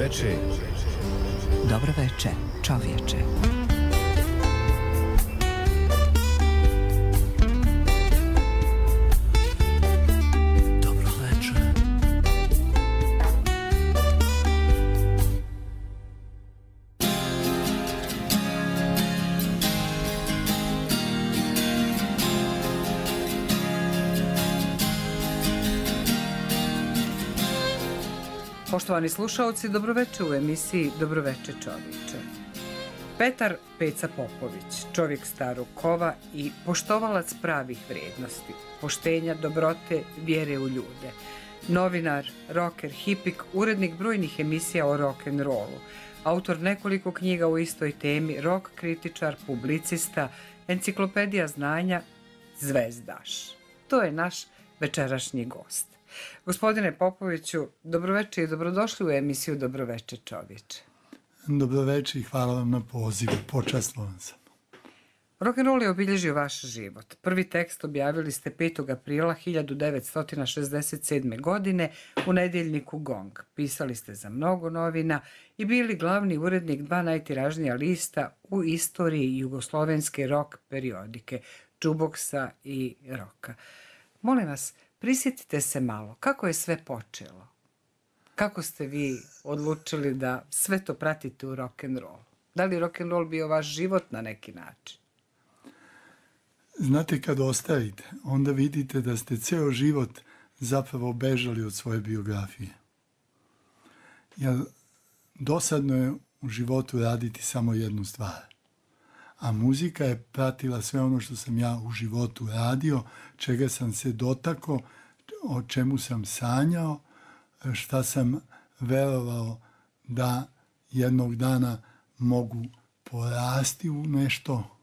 veče. Dobro veče, čovječe. Dobro veče. Poštovani slušaoci, dobroveče u emisiji Dobroveče čovječe. Petar Peca Popović, čovjek starog kova i poštovalac pravih vrijednosti, poštenja, dobrote, vjere u ljude. Novinar, rocker, hipik, urednik brojnih emisija o rock'n'rollu, autor nekoliko knjiga u istoj temi, rock kritičar, publicista, enciklopedija znanja, zvezdaš. To je naš večerašnji gost. Gospodine Popoviću, dobroveče i dobrodošli u emisiju Dobroveče čovječe. Dobroveče i hvala vam na pozivu, počastvovan sam. Rock'n'roll je obilježio vaš život. Prvi tekst objavili ste 5. aprila 1967. godine u nedjeljniku Gong. Pisali ste za mnogo novina i bili glavni urednik dva najtiražnija lista u istoriji jugoslovenske rock periodike, Jukeboxa i Roka. Molim vas, prisjetite se malo, kako je sve počelo? Kako ste vi odlučili da sve to pratite u rock'n'roll? Da li rock'n'roll bio vaš život na neki način? Znate, kad ostavite, onda vidite da ste ceo život zapravo bežali od svoje biografije. Dosadno je u životu raditi samo jednu stvar. A muzika je pratila sve ono što sam ja u životu radio, čega sam se dotakao, o čemu sam sanjao, šta sam verovao da jednog dana mogu porasti u nešto,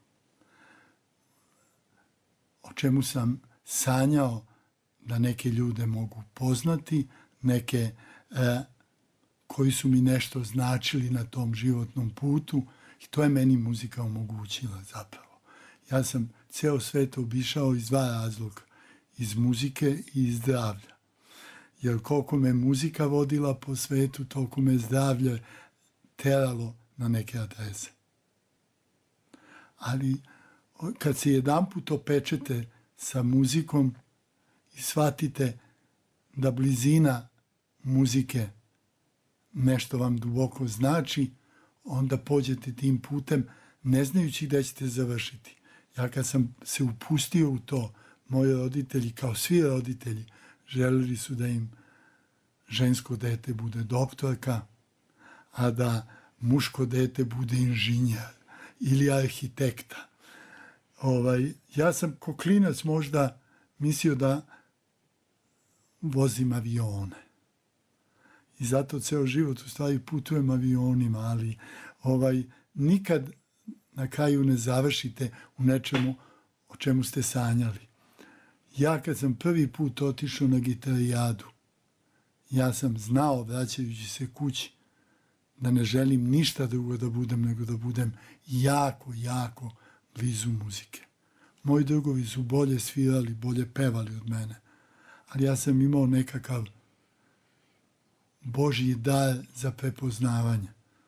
o čemu sam sanjao da neke ljude mogu poznati, neke koji su mi nešto značili na tom životnom putu. I to je meni muzika omogućila zapravo. Ja sam ceo svet obišao iz dva razloga. Iz muzike i iz zdravlja. Jer koliko me muzika vodila po svetu, toliko me zdravlje teralo na neke adrese. Ali kad se jedanput opečete sa muzikom i shvatite da blizina muzike nešto vam duboko znači, onda pođete tim putem ne znajući da ćete završiti. Ja kad sam se upustio u to, moji roditelji, kao svi roditelji, želeli su da im žensko dete bude doktorka, a da muško dete bude inženjer ili arhitekta. Ja sam ko klinac možda mislio da vozim avione. I zato ceo život u stvari putujem avionima, ali nikad na kraju ne završite u nečemu o čemu ste sanjali. Ja kad sam prvi put otišao na gitarijadu, ja sam znao, vraćajući se kući, da ne želim ništa drugo da budem, nego da budem jako, jako blizu muzike. Moji drugovi su bolje svirali, bolje pevali od mene, ali ja sam imao nekakav Božji dar za prepoznavanje.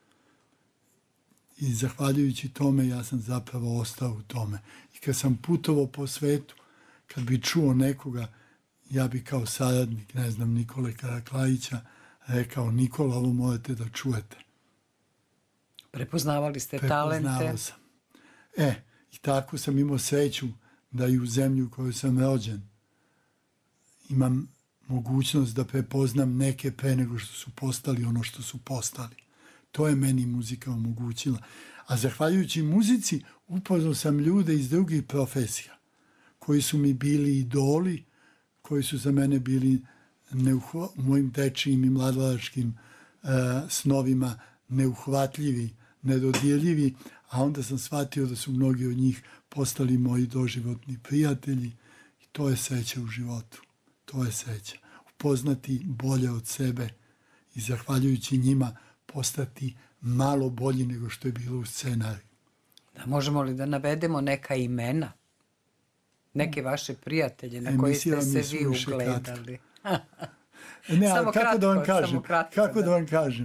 I zahvaljujući tome ja sam zapravo ostao u tome. I kad sam putovao po svetu, kad bi čuo nekoga, ja bi kao saradnik, ne znam, Nikole Karaklajića, rekao: Nikola, ovo morate da čujete. Prepoznavali ste talente? Prepoznavao sam. I tako sam imao sreću da i u zemlji u kojoj sam rođen imam mogućnost da prepoznam neke pre nego što su postali ono što su postali. To je meni muzika omogućila. A zahvaljujući muzici upoznao sam ljude iz drugih profesija koji su mi bili idoli, koji su za mene bili u mojim dečijim i mladalačkim snovima neuhvatljivi, nedodirljivi, a onda sam shvatio da su mnogi od njih postali moji doživotni prijatelji i to je sreća u životu. To je sreća. Upoznati bolje od sebe i zahvaljujući njima postati malo bolji nego što je bilo u scenariju. Da, možemo li da navedemo neka imena? Neke vaše prijatelje na koje ste se vi ugledali? Ne, ali kako da vam kažem?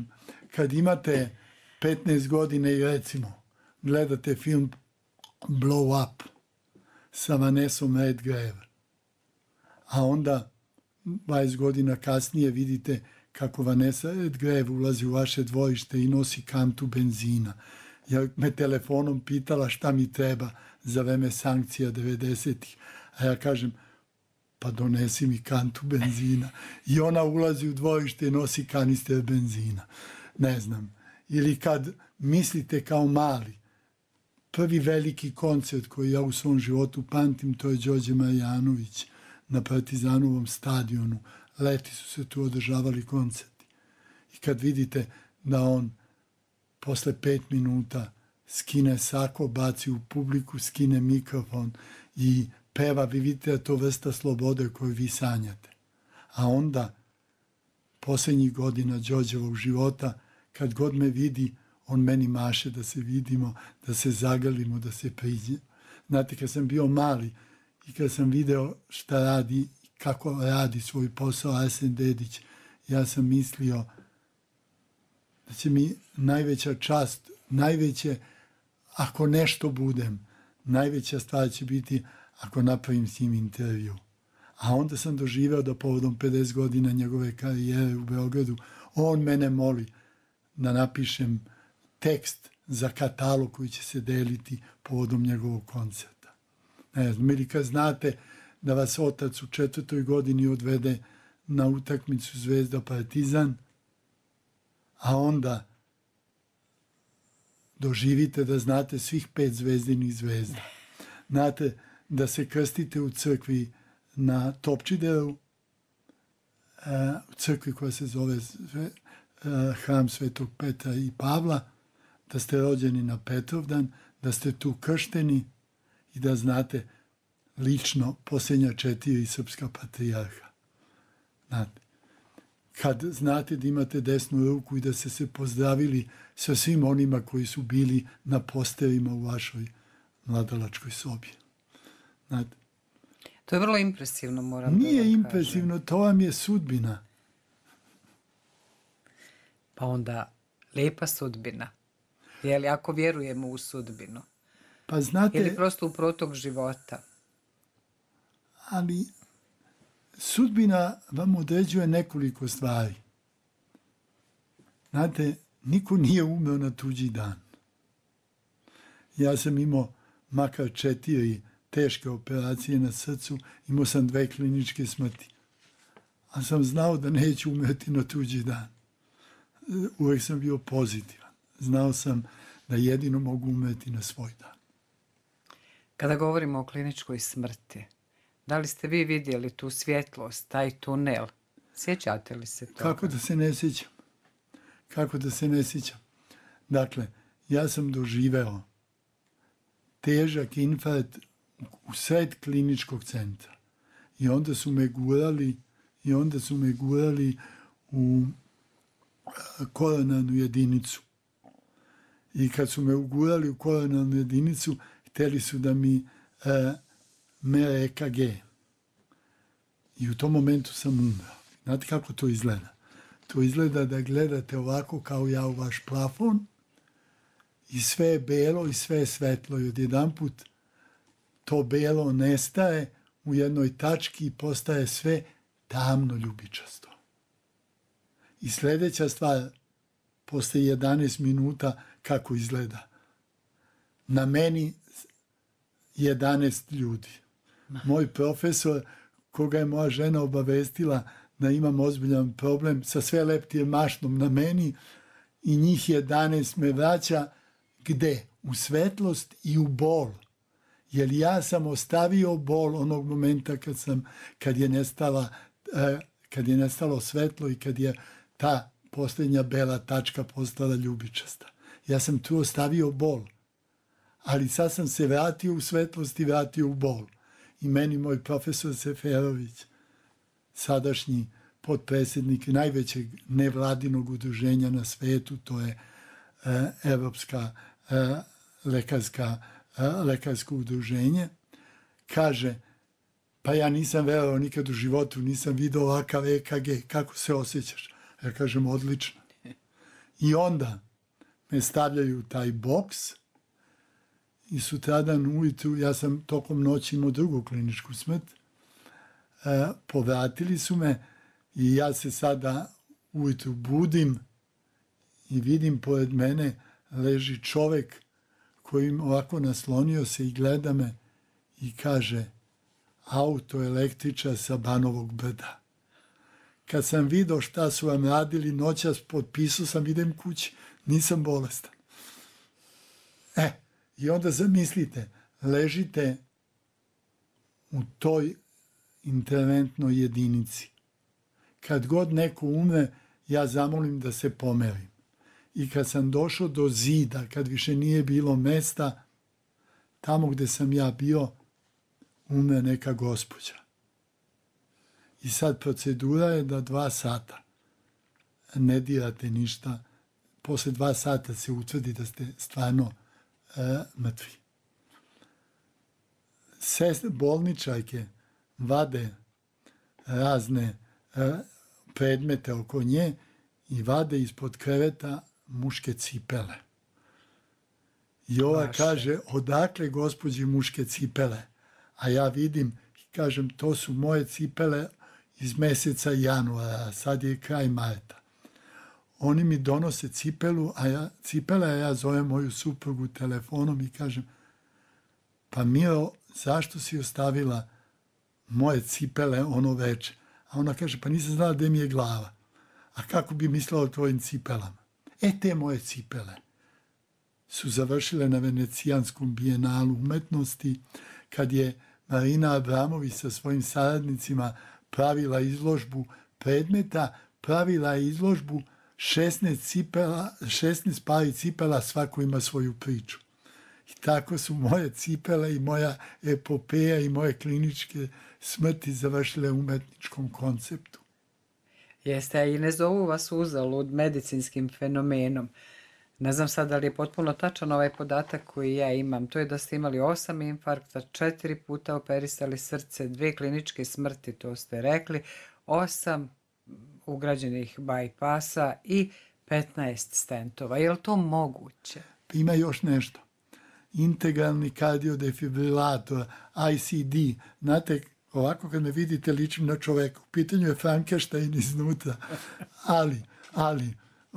kad imate 15 godina i recimo gledate film Blow Up sa Vanessom Redgrave, a onda 20 godina kasnije vidite kako Vanessa Redgrave ulazi u vaše dvorište i nosi kantu benzina. Ja me telefonom pitala šta mi treba za vreme sankcija 90-ih. A ja kažem, pa donesi mi kantu benzina. I ona ulazi u dvorište i nosi kanister benzina. Ne znam. Ili kad mislite kao mali, prvi veliki koncert koji ja u svom životu pamtim, to je Đorđe Marjanović na Partizanovom stadionu. Leti su se tu održavali koncerti. I kad vidite da on posle 5 minuta skine sako, baci u publiku, skine mikrofon i peva, vi vidite da to vrsta slobode koju vi sanjate. A onda, posljednjih godina Đorđevog života, kad god me vidi, on meni maše da se vidimo, da se zagrlimo, da se priđemo. Znate, kad sam bio mali i kad sam video šta radi, kako radi svoj posao Arsen Dedić, ja sam mislio da će mi najveća čast, najveće, ako nešto budem, najveća stvar će biti ako napravim s njim intervju. A onda sam doživeo da povodom 50 godina njegove karijere u Beogradu, on mene moli da napišem tekst za katalog koji će se deliti povodom njegovog koncerta. Ne znam, ili kad znate da vas otac u 4. godini odvede na utakmicu Zvezda Partizan, a onda doživite da znate svih 5 zvezdinih zvezda. Znate da se krstite u crkvi na Topčideru, u crkvi koja se zove Hram Svetog Petra i Pavla, da ste rođeni na Petrovdan, da ste tu kršteni i da znate lično posljednja 4 srpska patrijarha. Znate, kad znate da imate desnu ruku i da ste se pozdravili sa svim onima koji su bili na posterima u vašoj mladalačkoj sobi. Znate, to je vrlo impresivno, moram da vam nije kažem. impresivno, to vam je sudbina. Pa onda, lepa sudbina. Je li ako vjerujemo u sudbinu? Pa znate, Ili prosto u protok života? ali sudbina vam određuje nekoliko stvari. Znate, niko nije umeo na tuđi dan. Ja sam imao makar 4 teške operacije na srcu, imao sam 2 kliničke smrti. A sam znao da neću umreti na tuđi dan. Uvijek sam bio pozitivan. Znao sam da jedino mogu umreti na svoj dan. Kada govorimo o kliničkoj smrti, da li ste vi vidjeli tu svjetlost, taj tunel? Sjećate li se toga? Kako da se ne sjećam? Kako da se ne sjećam? Dakle, ja sam doživeo težak infarkt u sred kliničkog centra. I onda su me gurali u koronarnu jedinicu. I kad su me ugurali u koronarnu jedinicu, htjeli su da mi mere EKG. I u tom momentu sam umrao. Znate kako to izgleda? To izgleda da gledate ovako kao ja u vaš plafon i sve je belo i sve je svetlo. I odjedanput to belo nestaje u jednoj tački i postaje sve tamno ljubičasto. I sljedeća stvar, posle 11 minuta, kako izgleda. Na meni 11 ljudi. Moj profesor, koga je moja žena obavestila da imam ozbiljan problem sa sve leptijem mašnom na meni, i njih 11 me vraća gde? U svetlost i u bol. Jer ja sam ostavio bol onog momenta kad je nestalo svetlo i kad je ta posljednja bela tačka postala ljubičasta. Ja sam tu ostavio bol. Ali sad sam se vratio u svetlost i vratio u bol. I meni moj profesor Seferović, sadašnji potpredsjednik najvećeg nevladinog udruženja na svetu, to je Evropska lekarsko udruženje, kaže, pa ja nisam verovao nikad u životu, nisam vidio ovakav EKG, kako se osjećaš? Ja kažem, odlično. I onda me stavljaju u taj boks i sutradan ujutru, ja sam tokom noći imao drugu kliničku smrt, povratili su me i ja se sada ujutru budim i vidim pored mene leži čovek koji ovako naslonio se i gleda me i kaže autoelektričar sa Banovog Brda. Kad sam video šta su vam radili noćas, potpisao sam, idem kući, nisam bolestan. I onda zamislite, ležite u toj interventnoj jedinici. Kad god neko umre, ja zamolim da se pomerim. I kad sam došao do zida, kad više nije bilo mesta, tamo gde sam ja bio, umre neka gospođa. I sad procedura je da 2 sata ne dirate ništa. Posle 2 sata se utvrdi da ste stvarno mrtvi. Bolničarke vade razne predmete oko nje i vade ispod kreveta muške cipele. I ova kaže, odakle gospođi muške cipele? A ja vidim i kažem, to su moje cipele iz meseca januara, sad je kraj marta. Oni mi donose cipele, a ja zovem moju suprugu telefonom i kažem, pa Miro, zašto si ostavila moje cipele ono veče? A ona kaže, pa nisam znala gde mi je glava. A kako bi mislila o tvojim cipelama? Te moje cipele su završile na Venecijanskom bijenalu umetnosti, kad je Marina Abramović sa svojim saradnicima pravila izložbu predmeta, pravila je izložbu 16 pari cipela, svako ima svoju priču. I tako su moje cipele i moja epopeja i moje kliničke smrti završile u umetničkom konceptu. Jeste, i ne zovu vas uzalud medicinskim fenomenom. Ne znam sad da li je potpuno tačan ovaj podatak koji ja imam. To je da ste imali 8 infarkta, 4 puta operisali srce, 2 kliničke smrti, to ste rekli, 8 ugrađenih bajpasa i 15 stentova. Je li to moguće? Ima još nešto. Integralni kardiodefibrilator, ICD. Znate, ovako kad me vidite ličim na čoveka. U pitanju je Frankenstein iznutra. Ali,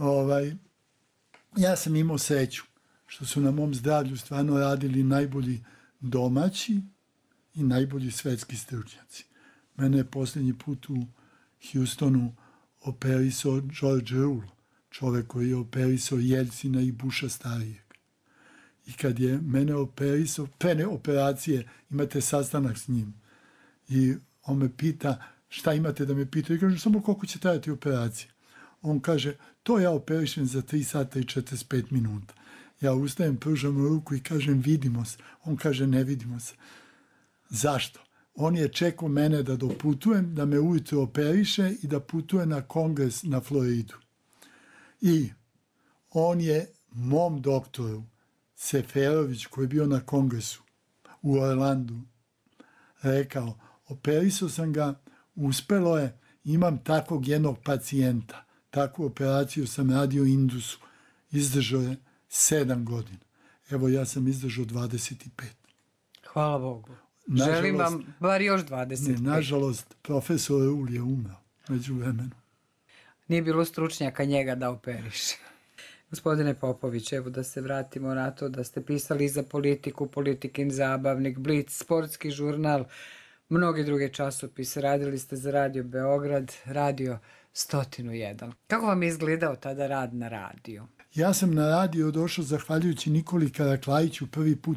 ja sam imao sreću što su na mom zdravlju stvarno radili najbolji domaći i najbolji svetski stručnjaci. Mene je posljednji put u Houstonu operisao George Rule, čovek koji je operisao Jeljcina i Busha starijeg. I kad je mene operisao, pre operacije imate sastanak s njim. I on me pita, šta imate da me pita? I kažem, samo koliko će trajati operacija. On kaže, to ja operišem za 3 sata i 45 minuta. Ja ustajem, pružam ruku i kažem, vidimo se. On kaže, ne vidimo se. Zašto? On je čekao mene da doputujem, da me ujutro operiše i da putuje na kongres na Floridu. I on je mom doktoru, Seferović, koji je bio na kongresu u Orlandu, rekao, operisao sam ga, uspelo je, imam takvog jednog pacijenta. Takvu operaciju sam radio u Indusu. Izdržao je 7 godina. Evo, ja sam izdržao 25. Hvala Bogu. Želim vam bar još 25. Nažalost, profesor Rul je umro među vremenu. Nije bilo stručnjaka njega da operiše. Gospodine Popović, evo da se vratimo na to da ste pisali za Politiku, Politikin zabavnik, Blic, Sportski žurnal, mnoge druge časopise. Radili ste za Radio Beograd, Radio 101. Kako vam je izgledao tada rad na radiju? Ja sam na radio došao zahvaljujući Nikoli Karaklajiću prvi put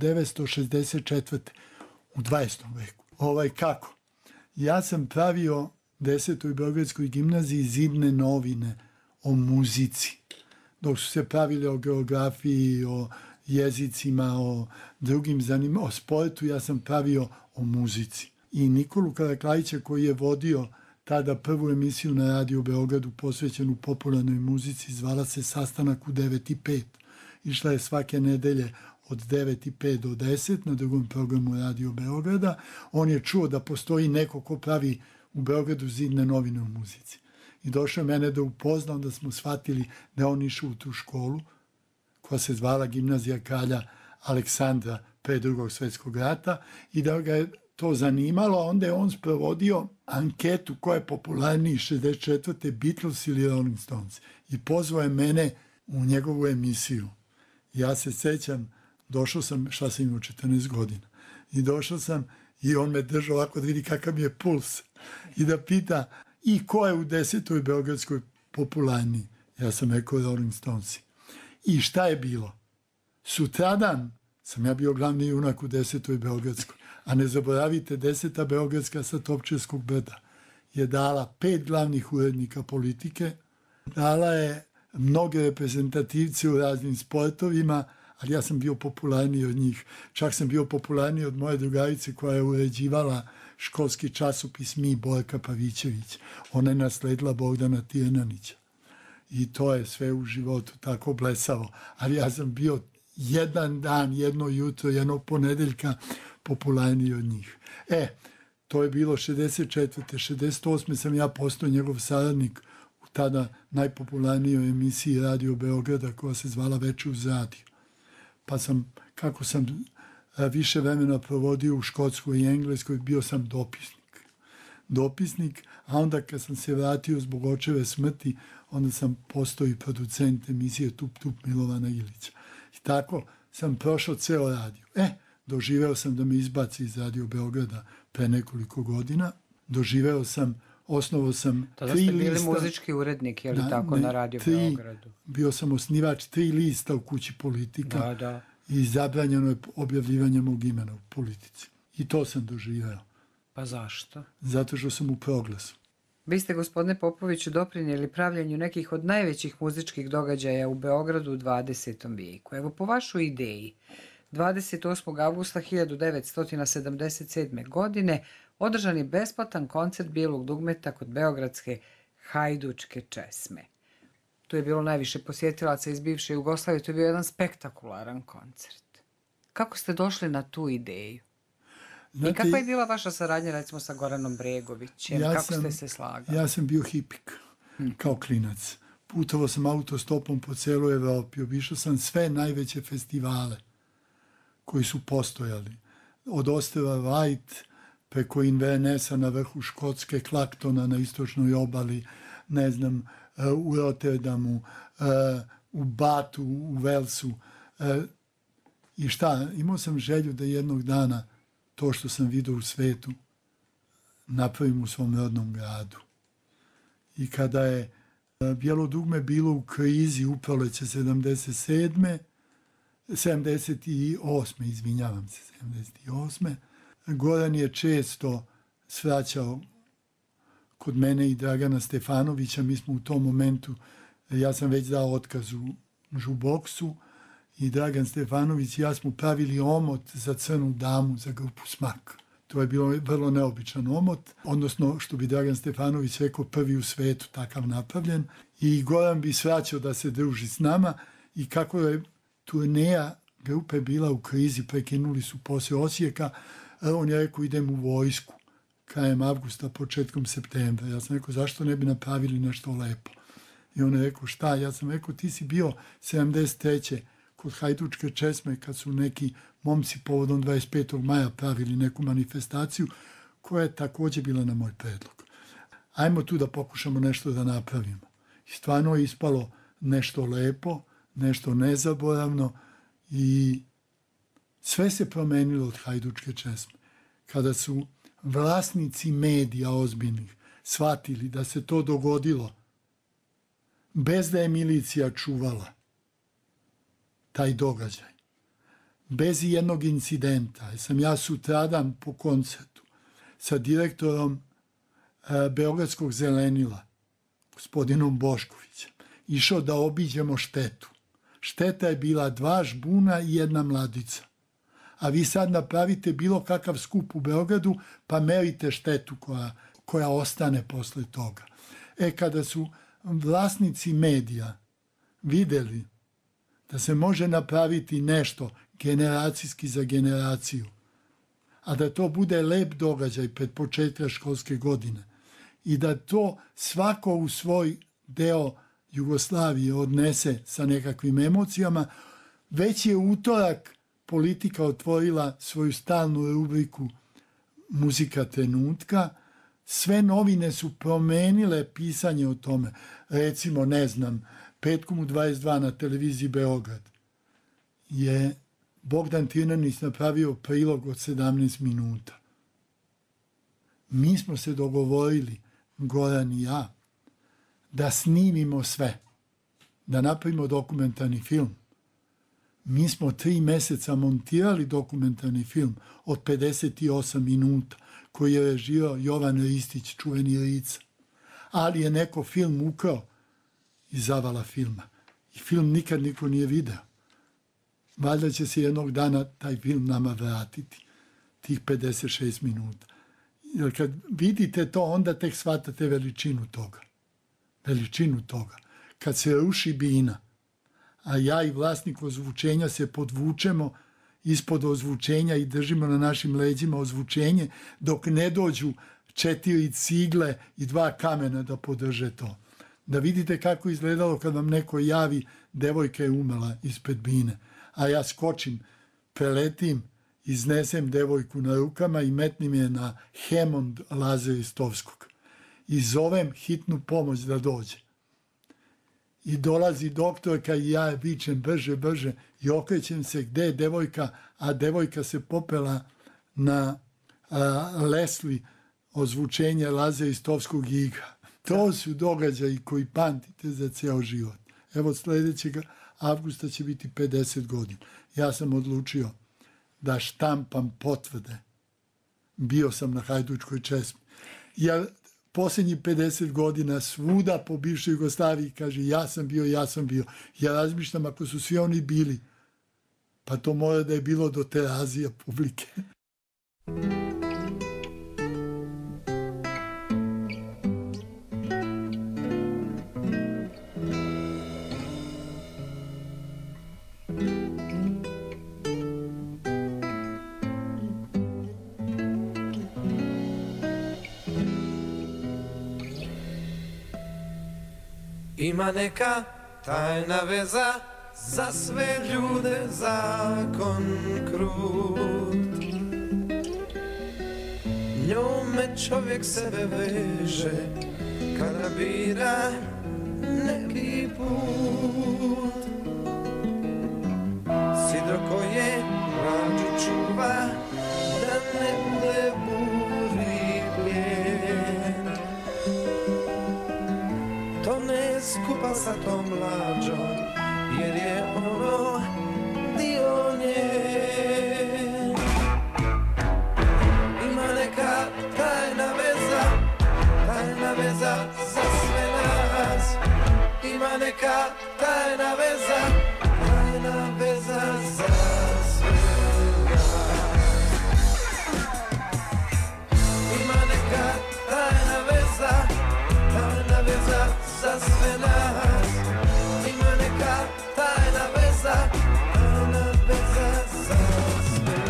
1964. u 20. veku. Kako? Ja sam pravio 10. Beogradskoj gimnaziji zidne novine o muzici. Dok su se pravili o geografiji, o jezicima, o drugim zanimama, o sportu, ja sam pravio o muzici. I Nikolu Karaklajića koji je vodio tada prvu emisiju na Radio Beogradu posvećenu popularnoj muzici, zvala se Sastanak u 9:05. Išla je svake nedelje od 9:05 do 10 na drugom programu Radio Beograda. On je čuo da postoji neko ko pravi u Beogradu zidne novine u muzici. i došao mene da upozna, onda smo shvatili da on išao u tu školu koja se zvala Gimnazija kralja Aleksandra pre Drugog svjetskog rata i da ga je to zanimalo, a onda je on sprovodio anketu koja je popularniji 64. Beatles ili Rolling Stones i pozvao je mene u njegovu emisiju. Ja se sećam, došao sam, šta sam imao 14 godina, i došao sam i on me držao ovako da vidi kakav mi je puls i da pita i ko je u 10. Beogradskoj popularniji. Ja sam rekao Rolling Stonesi. I šta je bilo? Sutradan sam ja bio glavni junak u 10. Beogradskoj, a ne zaboravite 10. Beogradska sa Topčevskog brda je dala 5 glavnih urednika politike, dala je mnoge reprezentativce u raznim sportovima, ali ja sam bio popularniji od njih. Čak sam bio popularniji od moje drugarice koja je uređivala školski časopis Mi, Borka Pavićević. Ona je nasledila Bogdana Tirnanića. I to je sve u životu tako blesavo. Ali ja sam bio jedan dan, jedno jutro, jednog ponedeljka popularniji od njih. To je bilo 64. 68. sam ja postao njegov saradnik u tada najpopularnijoj emisiji Radio Beograda koja se zvala Veče uz radio. Pa sam, kako sam više vremena provodio u Škotskoj i Engleskoj, bio sam dopisnik, a onda kad sam se vratio zbog očeve smrti, onda sam postao i producent emisije Tup Tup Milovana Ilića. I tako sam prošao ceo radio. Doživeo sam da me izbaci iz Radio Beograda pre nekoliko godina. Doživeo sam, osnovao sam 3 lista. Tada ste bili muzički urednik, je li tako, na Radio Beogradu? Bio sam osnivač 3 lista u Kući Politika. Da. I zabranjeno je objavljivanje mog imena u Politici. I to sam doživeo. Pa zašto? Zato što sam u Proglasu. Vi ste, gospodine Popoviću, doprinijeli pravljenju nekih od najvećih muzičkih događaja u Beogradu u 20. vijeku. Evo, po vašoj ideji, 28. avgusta 1977. godine održan je besplatan koncert bijelog dugmeta kod beogradske Hajdučke česme. Tu je bilo najviše posjetilaca iz bivše Jugoslavije, to je bio jedan spektakularan koncert. Kako ste došli na tu ideju? I kakva je bila vaša saradnja, recimo, sa Goranom Bregovićem? Kako ste se slagali? Ja sam bio hipik, kao klinac. Putovao sam autostopom po celoj Evropi. Obišao sam sve najveće festivale koji su postojali. Od ostrva White, preko Invernessa na vrhu Škotske, Clactona na istočnoj obali, ne znam, u Rotterdamu, u Batu, u Velsu. I šta, imao sam želju da jednog dana to što sam vidio u svetu napravim u svom rodnom gradu. I kada je bijelo dugme bilo u krizi u proleće 78. Goran je često svraćao kod mene i Dragana Stefanovića. Mi smo u tom momentu, ja sam već dao otkaz u Žuboksu i Dragan Stefanović i ja smo pravili omot za Crnu damu, za grupu Smak. To je bilo vrlo neobičan omot, odnosno, što bi Dragan Stefanović rekao, prvi u svetu takav napravljen. I Goran bi svraćao da se druži s nama i kako je turneja grupe bila u krizi, prekinuli su poslije Osijeka, on je rekao idem u vojsku krajem avgusta, početkom septembra. Ja sam rekao zašto ne bi napravili nešto lepo. I on je rekao šta? Ja sam rekao ti si bio 73. kod Hajdučke česme kad su neki momci povodom 25. maja pravili neku manifestaciju koja je također bila na moj predlog. Ajmo tu da pokušamo nešto da napravimo. I stvarno je ispalo nešto lepo, nešto nezaboravno i sve se promenilo od Hajdučke česme. Kada su vlasnici medija ozbiljnih shvatili da se to dogodilo bez da je milicija čuvala taj događaj, bez jednog incidenta. Sam ja sutradan po koncertu sa direktorom Beogradskog zelenila, gospodinom Boškovićem, išao da obiđemo štetu. Šteta je bila 2 žbuna i 1 mladica. A vi sad napravite bilo kakav skup u Beogradu, pa merite štetu koja ostane posle toga. Kada su vlasnici medija videli da se može napraviti nešto generacijski za generaciju, a da to bude lep događaj pred početka školske godine, i da to svako u svoj deo Jugoslavije odnese sa nekakvim emocijama. Već je utorak Politika otvorila svoju stalnu rubriku Muzika trenutka. Sve novine su promenile pisanje o tome. Recimo, ne znam, petkom u 22 na televiziji Beograd je Bogdan Tirnanić napravio prilog od 17 minuta. Mi smo se dogovorili, Goran i ja, da snimimo sve, da napravimo dokumentarni film. Mi smo 3 meseca montirali dokumentarni film od 58 minuta koji je režirao Jovan Ristić, čuveni Rica. Ali je neko film ukrao iz zavala filma. I film nikad niko nije video. Valjda će se jednog dana taj film nama vratiti, tih 56 minuta. Jer kad vidite to, onda tek shvatate veličinu toga. Veličinu toga. Kad se ruši bina, a ja i vlasnik ozvučenja se podvučemo ispod ozvučenja i držimo na našim leđima ozvučenje dok ne dođu 4 cigle i 2 kamena da podrže to. Da vidite kako izgledalo kad vam neko javi devojka je umrla ispred bine, a ja skočim, preletim, iznesem devojku na rukama i metnim je na hemond Laze Ristovskog i zovem hitnu pomoć da dođe. I dolazi doktorka i ja vičem brže, brže i okrećem se gde je devojka, a devojka se popela na Lesli ozvučenje Laze Ristovskog igra. To su događaji koji pamtite za ceo život. Evo, sledećeg avgusta će biti 50 godina. Ja sam odlučio da štampam potvrde. Bio sam na Hajdučkoj česmi. Ja posljednjih 50 godina svuda po bivšoj Jugoslaviji kaže ja sam bio. Ja razmišljam ako su svi oni bili, pa to mora da je bilo do terazija publike. Ima neka tajna veza za sve ljude, zakon krut. Njome čovjek sebe veže kada bira neki put. Sidro koje mlađu čuva da ne bude buri plijen. To ne skupa sa tom mlađom, jer je ono dio nje. Ima neka tajna veza za sve nas. Ima neka tajna veza za sve nas. Ima neka tajna veza za sve nas. Ima neka tajna veza za sve nas.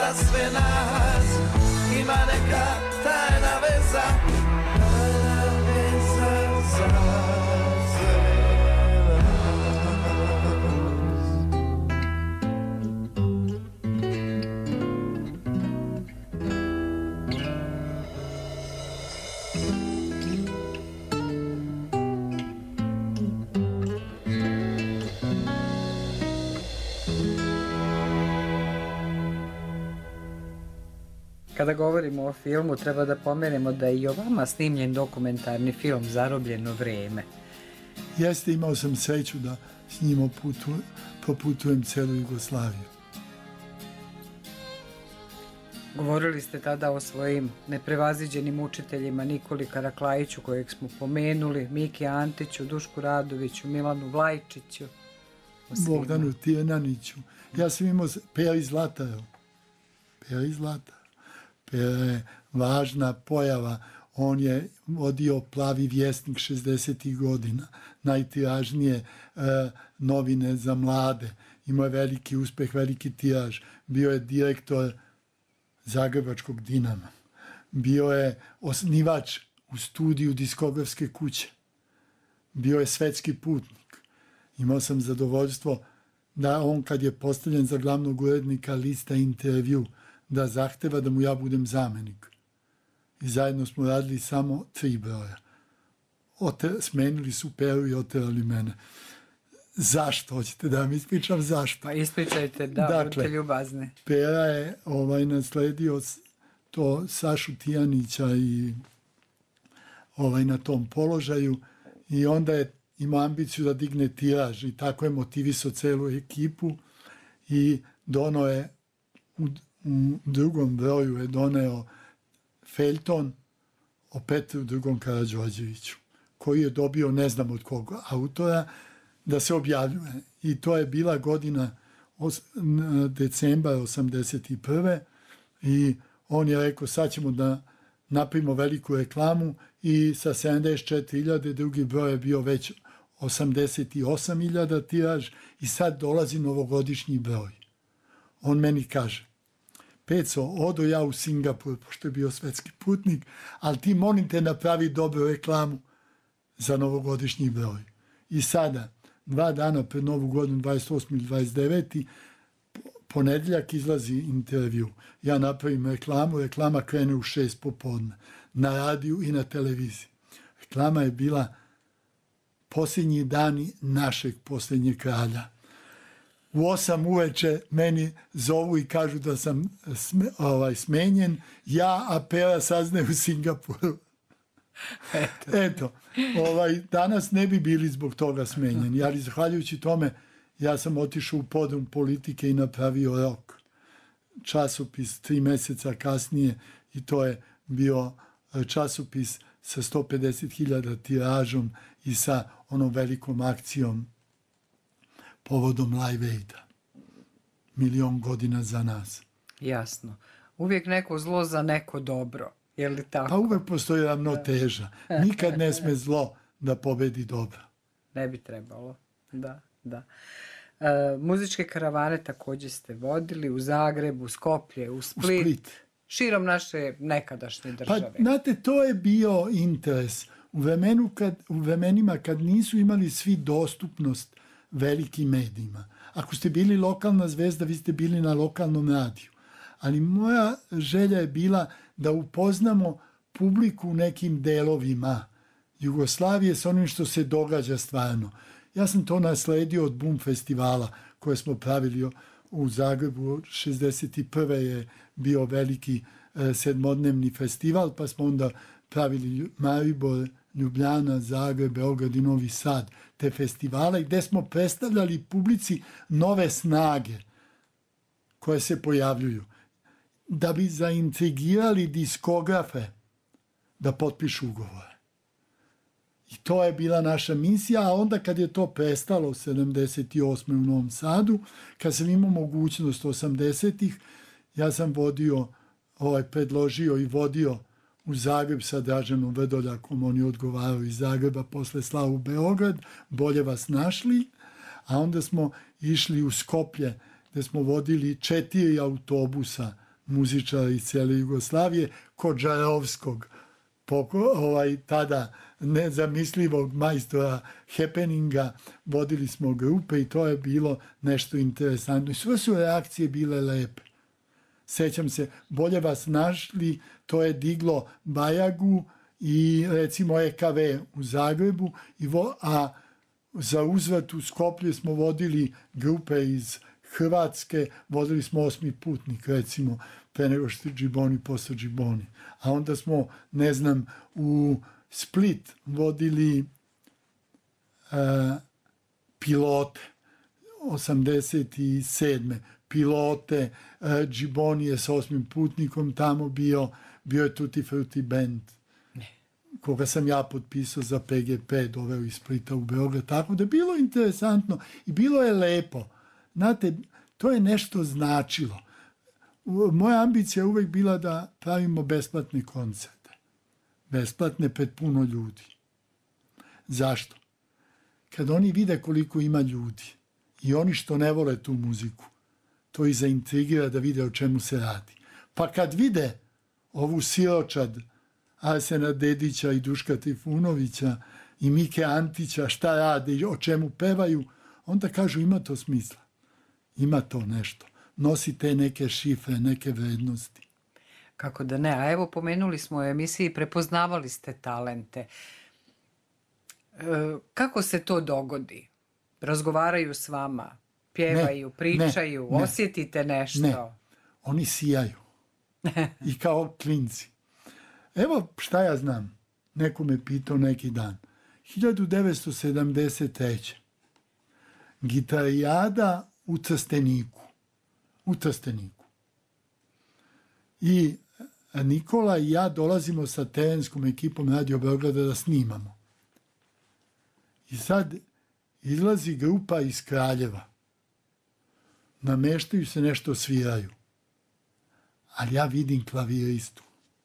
za sve nas, ima neka tajna veza, tajna veza za sve nas. Kada govorimo o filmu, treba da pomenemo da je i o vama snimljen dokumentarni film Zarobljeno vreme. Jeste, imao sam sreću da s njim proputujem celu Jugoslaviju. Govorili ste tada o svojim neprevaziđenim učiteljima Nikoli Karaklajiću, kojeg smo pomenuli, Miki Antiću, Dušku Radoviću, Milanu Vlajčiću. Bogdanu Tijernaniću. Ja sam imao Peri Zlatarov. Peri Zlatar. Pera je važna pojava. On je vodio Plavi vjesnik 60. godina, najtiražnije novine za mlade. Imao je veliki uspeh, veliki tiraž. Bio je direktor Zagrebačkog Dinama. Bio je osnivač u studiju diskografske kuće. Bio je svetski putnik. Imao sam zadovoljstvo da on, kad je postavljen za glavnog urednika lista Intervju, da zahteva da mu ja budem zamenik. I zajedno smo radili samo 3 broja. Smenili su Peru i oterali mene. Zašto? Hoćete da vam ispričam zašto? Pa ispričajte, da, dakle, budite ljubazne. Pera je nasledio to Sašu Tijanića i na tom položaju i onda je imao ambiciju da digne tiraž i tako je motivisao celu ekipu i donao je u drugom broju je doneo feljton o Petru II. Karađorđeviću, koji je dobio ne znam od kog autora da se objavljuje. I to je bila godina decembar 81. I on je rekao, sad ćemo da napravimo veliku reklamu i sa 74.000, drugi broj je bio već 88.000 tiraž i sad dolazi novogodišnji broj. On meni kaže, Peco, odo ja u Singapur, pošto je bio svetski putnik, ali ti molim te napravi dobru reklamu za novogodišnji broj. I sada, 2 dana pred Novu godinu, 28. ili 29. ponedjeljak izlazi Intervju. Ja napravim reklamu, reklama krene u 6 popodne, na radiju i na televiziji. Reklama je bila posljednji dani našeg posljednjeg kralja. U 8 uveče meni zovu i kažu da sam smenjen, ja, a Pera saznaje u Singapuru. Eto, danas ne bi bili zbog toga smenjeni, ali zahvaljujući tome ja sam otišao u podrum politike i napravio Rok. Časopis 3 mjeseca kasnije i to je bio časopis sa 150.000 tiražom i sa onom velikom akcijom povodom Live Aida. 1.000.000 godina za nas. Jasno. Uvijek neko zlo za neko dobro. Je li tako? Pa uvijek postoji ravnoteža. Nikad ne sme zlo da pobedi dobro. Ne bi trebalo. Da. Muzičke karavane također ste vodili u Zagrebu, Skoplje, u Split. Širom naše nekadašnje države. Pa, znate, to je bio interes. U vremenima kad nisu imali svi dostupnost velikim medijima. Ako ste bili lokalna zvezda, vi ste bili na lokalnom radiju. Ali moja želja je bila da upoznamo publiku u nekim delovima Jugoslavije s onim što se događa stvarno. Ja sam to nasledio od Bum festivala koje smo pravili u Zagrebu. 61. je bio veliki 7-dnevni festival, pa smo onda pravili Maribor, Ljubljana, Zagreb, Beograd i Novi Sad, te festivale gdje smo predstavljali publici nove snage koje se pojavljuju, da bi zaintrigirali diskografe da potpišu ugovore. I to je bila naša misija, a onda kad je to prestalo 78. u Novom Sadu, kad sam imao mogućnost 80-ih, ja sam predložio i vodio u Zagreb sa Draženom Vrdoljakom, on je odgovarao iz Zagreba, posle slao u Beograd, bolje vas našli, a onda smo išli u Skoplje, gdje smo vodili 4 autobusa muzičara iz cijele Jugoslavije, kod Žarovskog, tada nezamislivog majstora happeninga, vodili smo grupe i to je bilo nešto interesantno. I sve su reakcije bile lepe. Sećam se, Bolje vas našli, to je diglo Bajagu i recimo EKV u Zagrebu, a za uzvrat u Skoplje smo vodili grupe iz Hrvatske, vodili smo Osmi putnik, recimo, pre nego što je Džiboni, posle Džiboni. A onda smo, ne znam, u Split vodili Pilote, 87. Pilote, Džiboni je s Osmim putnikom tamo bio je Tutti Frutti band, koga sam ja potpisao za PGP, doveo iz Splita u Beograd, tako da je bilo interesantno i bilo je lepo. Znate, to je nešto značilo. Moja ambicija je uvek bila da pravimo besplatne koncerte. Besplatne pred puno ljudi. Zašto? Kad oni vide koliko ima ljudi i oni što ne vole tu muziku, to ih zaintrigira da vide o čemu se radi. Pa kad vide ovu siročad Arsena Dedića i Duška Trifunovića i Mike Antića šta rade i o čemu pevaju, onda kažu ima to smisla. Ima to nešto. Nosi te neke šifre, neke vrednosti. Kako da ne, a evo pomenuli smo u emisiji, prepoznavali ste talente. Kako se to dogodi? Razgovaraju s vama, pjevaju, pričaju, osjetite nešto? Ne, oni sijaju. I kao klinci. Evo šta ja znam, neko me pitao neki dan. 1973. Gitarijada u Trsteniku. I Nikola i ja dolazimo sa terenskom ekipom Radio Beograda da snimamo. I sad izlazi grupa iz Kraljeva. Nameštaju se, nešto sviraju. Ali ja vidim klaviristu.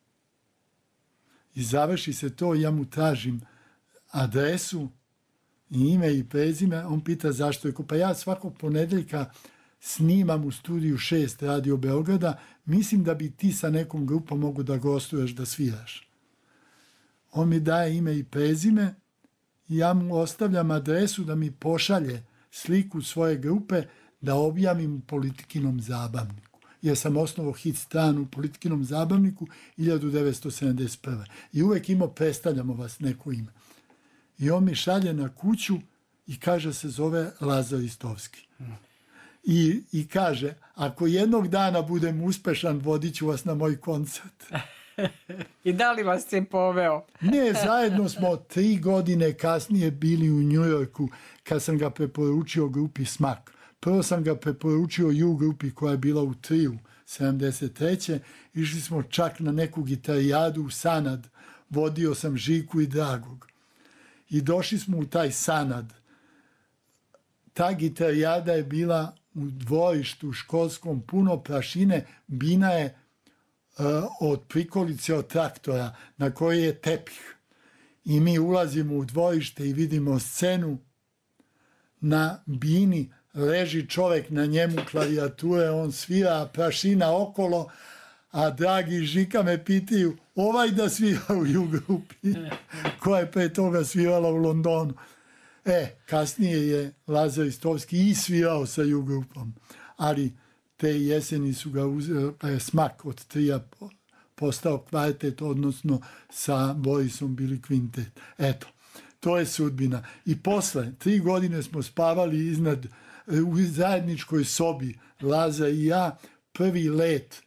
I završi se to, ja mu tražim adresu i ime i prezime. On pita zašto je. Pa ja svakog ponedeljka snimam u studiju 6 Radio Beograda. Mislim da bi ti sa nekom grupom mogu da gostuješ, da sviraš. On mi daje ime i prezime i ja mu ostavljam adresu da mi pošalje sliku svoje grupe da objavim u Politikinom zabavniku. Jer sam osnovao hit stranu u Politikinom zabavniku 1971. I uvek imao predstavljamo vas neko ime. I on mi šalje na kuću i kaže se zove Lazar Istovski. I kaže, ako jednog dana budem uspešan, vodit ću vas na moj koncert. I da li vas je poveo? Ne, zajedno smo 3 godine kasnije bili u Njujorku kad sam ga preporučio grupi Smak. Prvo sam ga preporučio U grupi koja je bila u Triju 73. Išli smo čak na neku gitarijadu u Sanad. Vodio sam Žiku i Dragog. I došli smo u taj Sanad. Ta gitarijada je bila u dvorištu školskom, puno prašine. Bina je od prikolice od traktora na kojoj je tepih. I mi ulazimo u dvorište i vidimo scenu. Na bini leži čovek, na njemu klavijature, on svira, prašina okolo, a Dragi i Žika me pitaju da svira u U grupi, koja je pre toga svirala u Londonu. Kasnije je Lazar Istovski i svirao sa U grupom, ali te jeseni su ga uzeli, pa je Smak od Trija postao kvartet, odnosno sa Borisom bili kvintet. Eto, to je sudbina. I posle 3 godine smo spavali u zajedničkoj sobi, Laza i ja, prvi let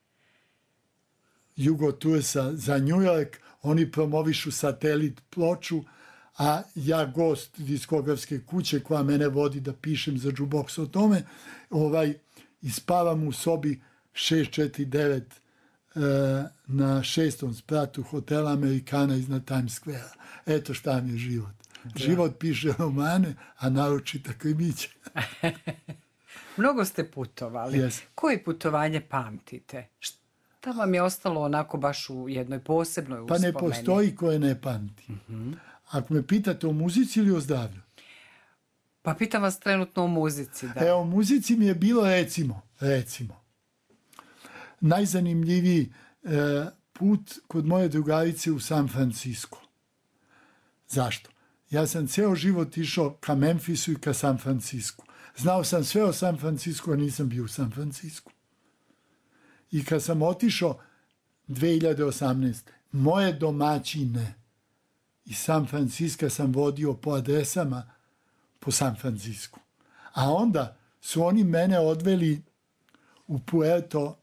Jugotursa za New York, oni promovišu Satelit ploču, a ja gost diskografske kuće koja mene vodi da pišem za Jukebox o tome, i spavam u sobi 649 na 6. spratu hotela Amerikana iznad Times Square. Eto šta mi je život. Život piše romane, a naročito krimiće. Mnogo ste putovali. Yes. Koje putovanje pamtite? Šta vam je ostalo onako baš u jednoj posebnoj uspomeni? Pa ne postoji koje ne pamti. Ako me pitate o muzici ili o zdravlju? Pa pitam vas trenutno o muzici. Da. O muzici mi je bilo recimo. najzanimljiviji put kod moje drugarice u San Francisco. Zašto? Ja sam ceo život išao ka Memphisu i ka San Francisco. Znao sam sve o San Francisco, a nisam bio u San Francisco. I kad sam otišao 2018. moje domaćine iz San Francisco sam vodio po adresama po San Francisco. A onda su oni mene odveli u Puerto,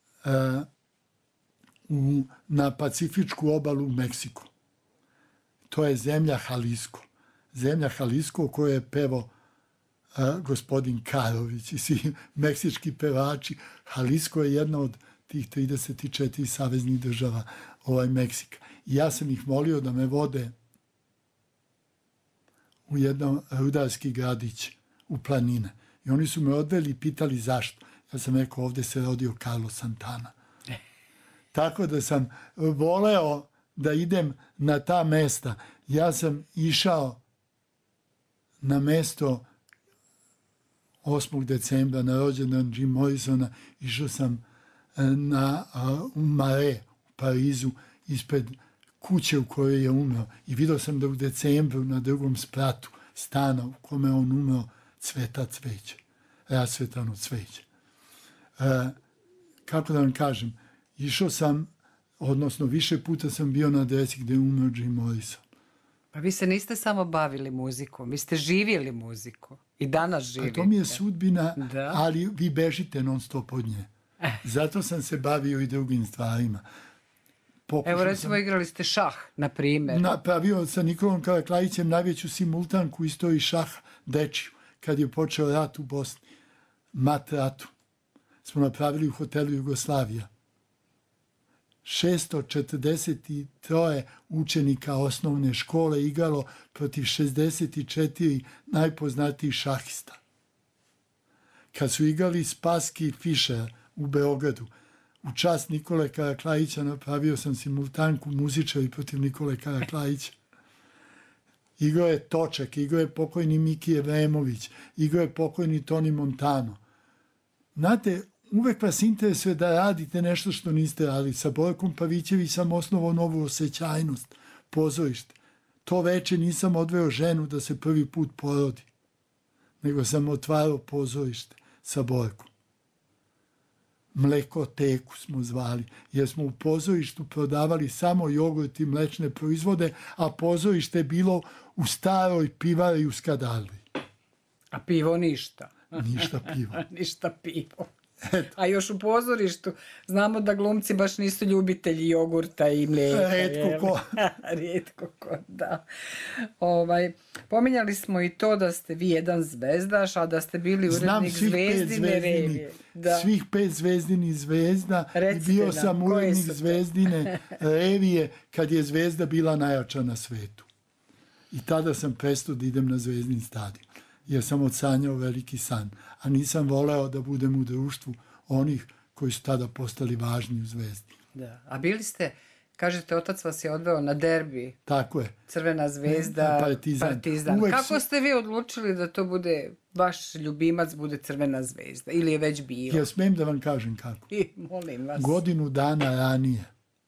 na Pacifičku obalu u Meksiku. To je zemlja Jalisco. Zemlja Jalisco o kojoj je pevao gospodin Karović i svi meksički pevači. Jalisco je jedna od tih 34 saveznih država Meksika. I ja sam ih molio da me vode u jedan rudarski gradić u planine. I oni su me odveli i pitali zašto. Ja sam rekao, ovdje se rodio Carlos Santana. Tako da sam voleo da idem na ta mesta. Ja sam išao na mesto 8. decembra na rođendan Jim Morrisona. Išao sam u Mare u Parizu ispred kuće u kojoj je umro. I vidio sam da u decembru na drugom spratu stana u kome on umro cveta cveće. Rasvetano cveće. Kako da vam kažem, išao sam, odnosno više puta sam bio na adresi gdje je umro Jim Morrison. Pa vi se niste samo bavili muzikom, vi ste živjeli muziku i danas živite. A to mi je sudbina, ali vi bežite non stop od nje. Zato sam se bavio i drugim stvarima. Evo recimo igrali ste šah, na primjer. Napravio sa Nikolom Karaklajićem najveću simultanku u istoriji šaha dečiju, kad je počeo rat u Bosni. Mat ratu. Smo napravili u hotelu Jugoslavija. 643 učenika osnovne škole igralo protiv 64 najpoznatijih šahista. Kad su igrali Spassky i Fischer u Beogradu, u čast Nikole Karaklajića napravio sam simultanku muzičari protiv Nikole Karaklajića. Igrao je Točak, igrao je pokojni Miki Evremović, igrao je pokojni Toni Montano. Znate, uvek vas interesuje da radite nešto što niste radili. Sa Borkom Pavićević sam osnovao novu osjećajnost, pozorište. To veče nisam odveo ženu da se prvi put porodi, nego sam otvarao pozorište sa Borkom. Mlekoteku smo zvali, jer smo u pozorištu prodavali samo jogurt i mlečne proizvode, a pozorište je bilo u staroj pivari u Skadaliji. A pivo ništa. Ništa pivo. Ništa pivo. A još u pozorištu znamo da glumci baš nisu ljubitelji jogurta i mlijeka. Rijetko ko, da. Pominjali smo i to da ste vi jedan zvezdaš, a da ste bili urednik Zvezdine revije. Svih 5 Zvezdinih zvezda. I bio sam urednik Zvezdine revije kad je Zvezda bila najjača na svetu. I tada sam prestao da idem na Zvezdin stadion. Jer sam odsanjao veliki san, a nisam voleo da budem u društvu onih koji su tada postali važni u Zvezdi. Da. A bili ste, kažete, otac vas je odveo na derbi. Tako je. Crvena Zvezda, Partizan. Kako ste vi odlučili da to bude, vaš ljubimac bude Crvena Zvezda? Ili je već bio? Ja smijem da vam kažem kako. Molim vas. Godinu dana ranije.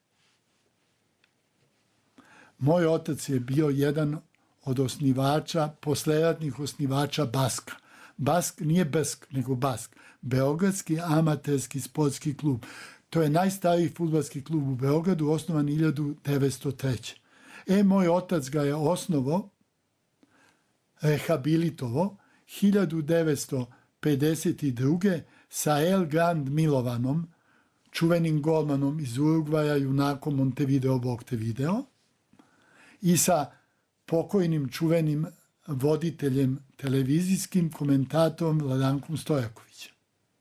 Moj otac je bio jedan od osnivača, posleratnih osnivača Baska. Bask nije Bask, nego Bask. Beogradski amaterski sportski klub. To je najstariji fudbalski klub u Beogradu, osnovan 1903. Moj otac ga je osnovao, rehabilitovao, 1952. sa El Grand Milovanom, čuvenim golmanom iz Urugvaja, junakom Montevideo Boktevideo, i sa pokojnim čuvenim voditeljem televizijskim komentatorom Vladankom Stojakovićem.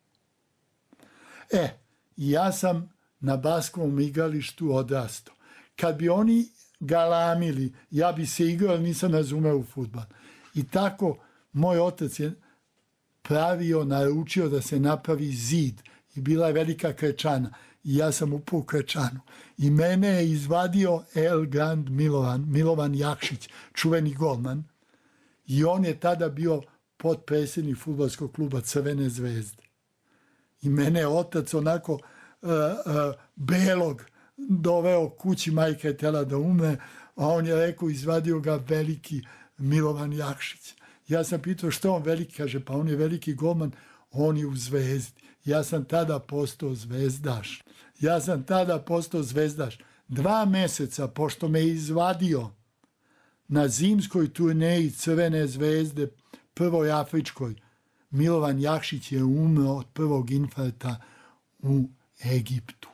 Ja sam na Baskovom igralištu odrastao. Kad bi oni galamili, ja bi se igrao, ali nisam razumeo u fudbal. I tako moj otac je naručio da se napravi zid i bila je velika krečana. I ja sam upao u krečanu. I mene je izvadio El Grand Milovan Jakšić, čuveni golman. I on je tada bio potpredsjednik fudbalskog kluba Crvene Zvezde. I mene je otac onako belog doveo kući, majka je tela da umre, a on je rekao, izvadio ga veliki Milovan Jakšić. Ja sam pitao što on veliki, kaže, pa on je veliki golman, on je u Zvezdi. Ja sam tada postao zvezdaš. 2 meseca, pošto me izvadio na zimskoj turneji Crvene zvezde, prvoj afričkoj, Milovan Jakšić je umro od prvog infarkta u Egiptu.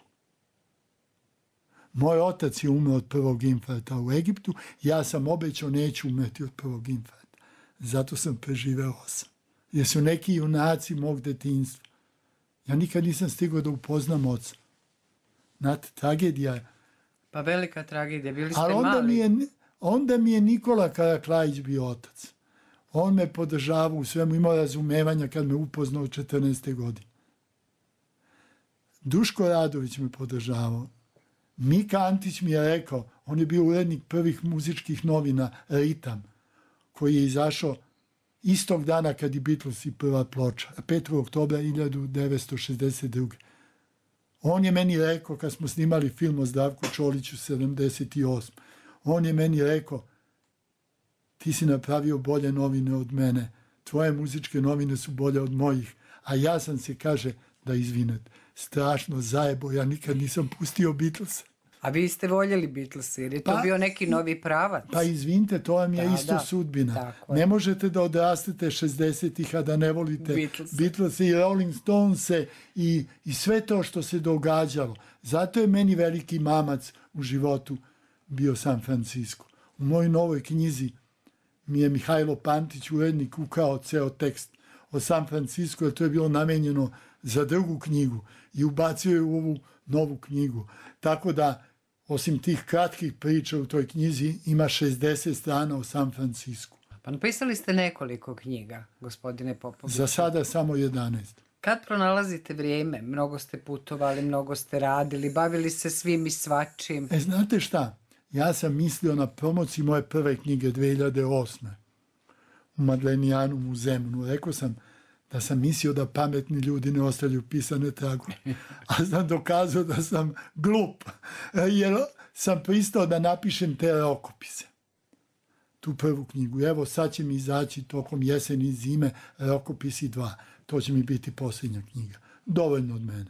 Moj otac je umro od prvog infarkta u Egiptu. Ja sam obećao neću umreti od prvog infarkta. Zato sam preživeo 8. Jer su neki junaci mog detinjstva. Ja nikad nisam stigao da upoznam oca. Znate, tragedija je. Pa velika tragedija, bili ste Ali mali. onda mi je Nikola Karaklajić bio otac. On me podržavao u svemu, imao razumevanja kad me upoznao od 14. godine. Duško Radović me podržavao. Mika Antić mi je rekao, on je bio urednik prvih muzičkih novina Ritam, koji je izašao istog dana kad i Beatles i prva ploča, 5. oktobra 1962. On je meni rekao, kad smo snimali film o Zdravku Čoliću 78. On je meni rekao, ti si napravio bolje novine od mene, tvoje muzičke novine su bolje od mojih, a ja sam se, kaže, da izvinete, strašno zajebo, ja nikad nisam pustio Beatles. A vi ste voljeli Beatles, jer je to bio neki novi pravac. Pa izvinite, to vam je isto sudbina. Ne možete da odrastete 60-ih, a da ne volite Beatles i Rolling Stones i sve to što se događalo. Zato je meni veliki mamac u životu bio San Francisco. U mojoj novoj knjizi mi je Mihajlo Pantić, urednik, ukao ceo tekst o San Francisco, jer to je bilo namenjeno za drugu knjigu i ubacio je u ovu novu knjigu. Tako da, osim tih kratkih priča u toj knjizi, ima 60 strana o San Francisco. Pa napisali ste nekoliko knjiga, gospodine Popović. Za sada samo 11. Kad pronalazite vrijeme? Mnogo ste putovali, mnogo ste radili, bavili se svim i svačim. Znate šta? Ja sam mislio na promociji moje prve knjige 2008. u Madlenijanum u Zemunu. Rekao sam da sam mislio da pametni ljudi ne ostavljaju pisane tragove. A sam dokazao da sam glup. Jer sam pristao da napišem te rokopise. Tu prvu knjigu. Evo sad će mi izaći tokom jeseni i zime Rokopisi 2. To će mi biti posljednja knjiga. Dovoljno od mene.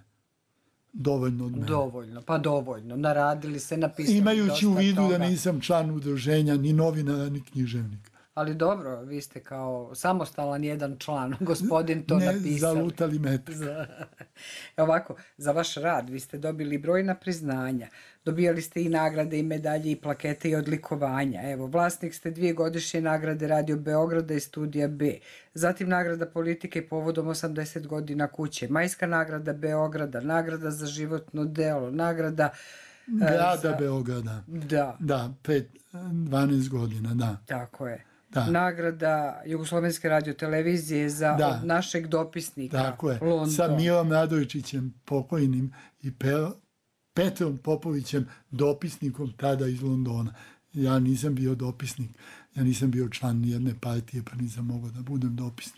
Dovoljno. Naradili se, napisali. Imajući u vidu da nisam član udruženja, ni novinara, ni književnika. Ali dobro, vi ste kao samostalan jedan član, gospodin to napisali. Ne zalutali metak. Ovako, za vaš rad vi ste dobili brojna priznanja. Dobijali ste i nagrade i medalje i plakete i odlikovanja. Evo, vlasnik ste 2 godišnje nagrade Radio Beograda i Studija B. Zatim nagrada Politike povodom 80 godina kuće. Majska nagrada Beograda, nagrada za životno delo, nagrada... Grada Beograda. Da. 12 godina, da. Tako je. Da. Nagrada Jugoslovenske radiotelevizije za od našeg dopisnika. Tako je. London. Sa Milom Radovičićem pokojnim i Petrom Popovićem, dopisnikom tada iz Londona. Ja nisam bio dopisnik, ja nisam bio član nijedne partije, pa nisam mogao da budem dopisnik.